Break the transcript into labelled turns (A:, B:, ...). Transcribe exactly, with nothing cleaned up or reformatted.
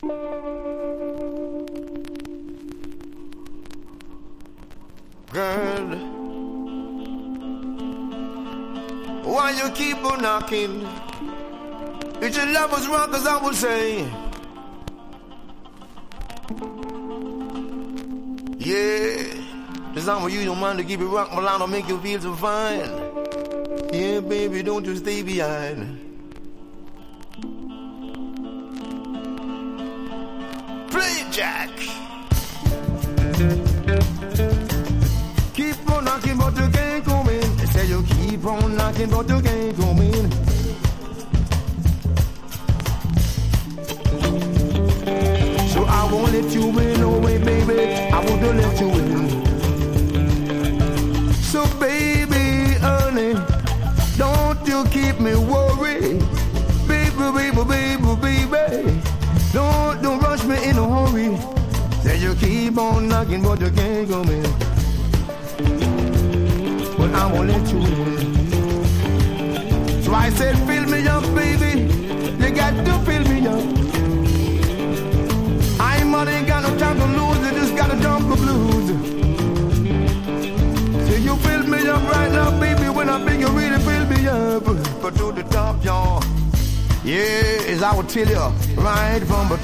A: Girl, why you keep on knocking? If your love was wrong, cause I would say, yeah, as long as you don't mind to keep it rock, my line will make you feel so fine. Yeah, baby, don't you stay behind. Play it, Jack. Keep on knocking, but you can't come in. They say you keep on knocking, but you can't come in. So I won't let you in, no way, baby. I won't let you in. So baby, honey, don't you keep me worried. Baby, baby, baby, baby. Don't, don't rush me in a hurry. Say you keep on knocking, but you can't come in. But I won't let you in. So I said, fill me up, baby. You got to fill me up. I ain't got no time to lose. You just gotta jump the blues. So you fill me up right now, baby. When I think you really fill me up. But to the top, y'all. Yeah, as I would tell you, right from the